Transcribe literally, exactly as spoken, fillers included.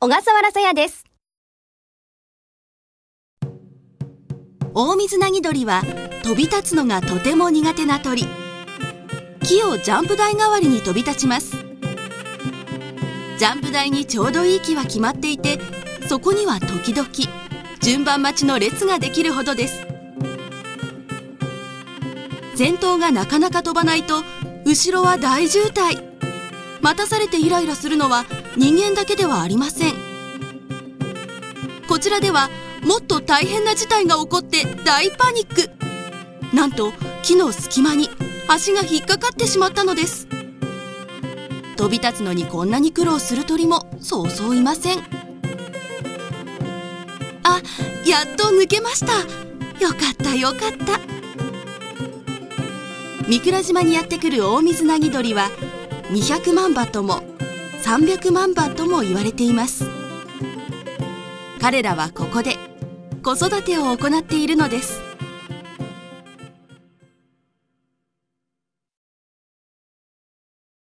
小笠原さやです。 オオミズナギドリは飛び立つのがとても苦手な鳥。木をジャンプ台代わりに飛び立ちます。ジャンプ台にちょうどいい木は決まっていて、そこには時々順番待ちの列ができるほどです。先頭がなかなか飛ばないと後ろは大渋滞。待たされてイライラするのは人間だけではありません。こちらではもっと大変な事態が起こって大パニック。なんと木の隙間に足が引っかかってしまったのです。飛び立つのにこんなに苦労する鳥もそうそういません。あ、やっと抜けました。よかったよかった。御蔵島にやってくるオオミズナギドリはにひゃくまんばともさんびゃくまんばとも言われています。彼らはここで子育てを行っているのです。